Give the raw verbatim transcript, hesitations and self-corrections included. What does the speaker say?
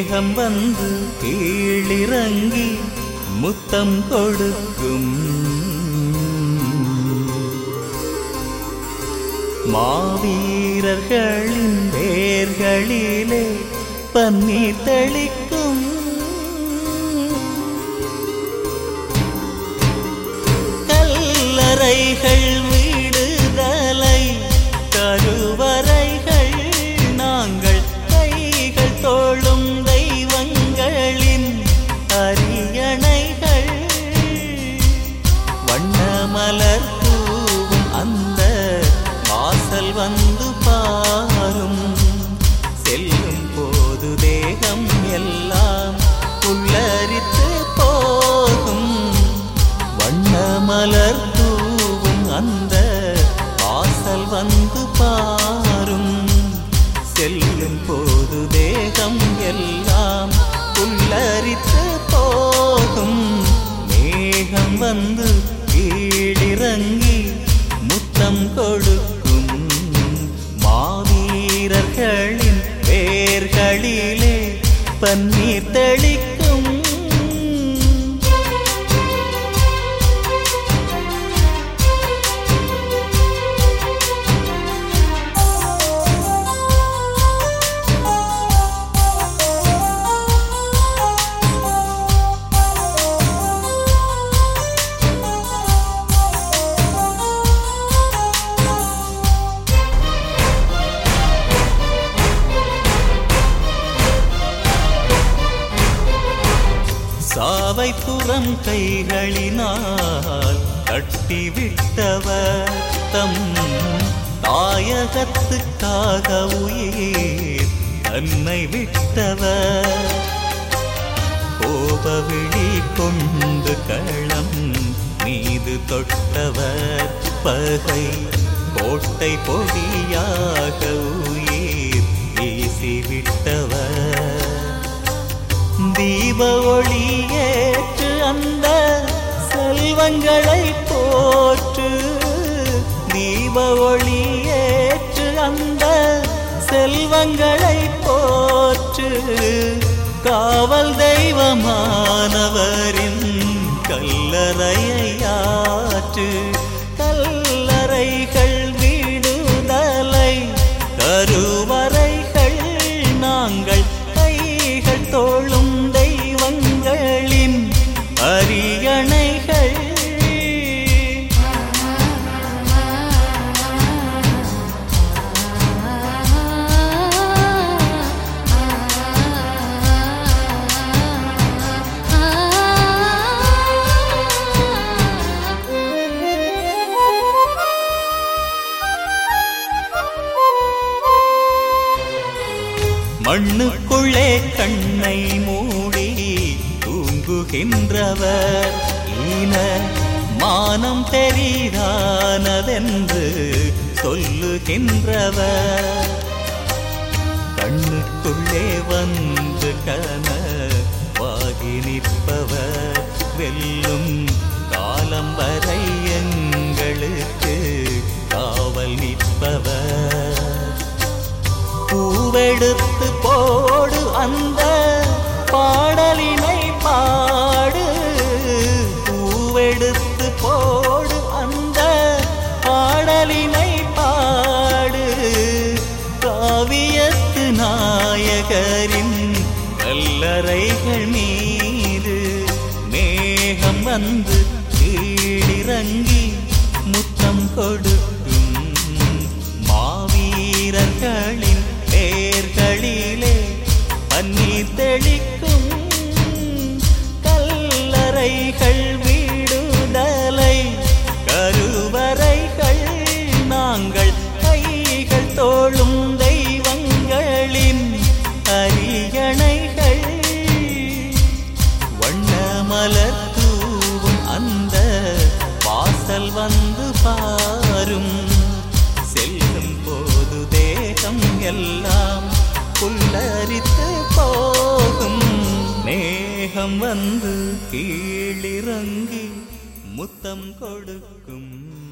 மேகம் வந்து கீழிறங்கி முத்தம் கொடுக்கும். மாவீரர்களின் வேர்களிலே பன்னீர் தெளிக்கும். கல்லறைகள் விடுதலை கருவறைகள் நாங்கள் கைகள் தோளும் தெய்வங்களின் அரியணைகள். வண்ணமலர் தூவும் அந்த வாசல் வந்து பாரும். செல்லும் போது தேகம் எல்லாம் புல்லரித்து போகும். வண்ணமலர் தூவும் அந்த வாசல் வந்து பாரும். செல்லும் போது தேகம் எல்லாம் புல்லரித்து போகும். மேகம் வந்து கீழிறங்கி முத்தம் கொடுக்கும். மாவீரர்களின் வேர்களிலே பன்னீர் தெளிக்கும். சாவை புறம் கைகளினால் கட்டிவிட்டவர் தம் தாயகத்துக்காக உயிர் தன்னை விட்டவர். கோபவிழி கொண்டு களம் மீது தொட்டவர். பகை கோட்டை பொடியாக உயிர் வீசிவிட்டவர். தீப ஒளியேற்று அந்த செல்வங்களை போற்று. தீப ஒளியேற்று அந்த செல்வங்களை போற்று. காவல் தெய்வமானவரின் கல்லறையாற்று. கல்லறைகள் விடுதலை கருவறைகள் நாங்கள் கைகள் தோளும் தெய்வங்களின் அரியணைகள். மண்ணுக்குள்ளே கண்ணை மூடி தூங்குகின்றவர். ஈன மானம் தெரியானதென்று சொல்லுகின்றவர். கண்ணுக்குள்ளே வந்து கனவாகி நிற்பவர். வெல்லும் காலம் வரை எங்களுக்கு காவல் நிற்பவர். பூவெடுத்து போடு அந்த பாடலினை பாடு. பூவெடுத்து போடு அந்த பாடலினை பாடு. காவியத்து நாயகரின் கல்லறைகள் மீது மேகம் வந்து கீழிறங்கி முத்தம் கொடுக்கும். மாவீரர்களின் பேர்களிலே பன்னீர் தெளிக்கும். கல்லறைகள் விடுதலை கருவறைகள் நாங்கள் கைகள் தோளும் தெய்வங்களின் அரியணைகள். வண்ணமலர் தூவும் அந்த வாசல் வந்து பாரும். செல்லும் போது தேகம் எல்லாம் புல்லரித்து போகும். மேகம் வந்து கீழிறங்கி முத்தம் கொடுக்கும்.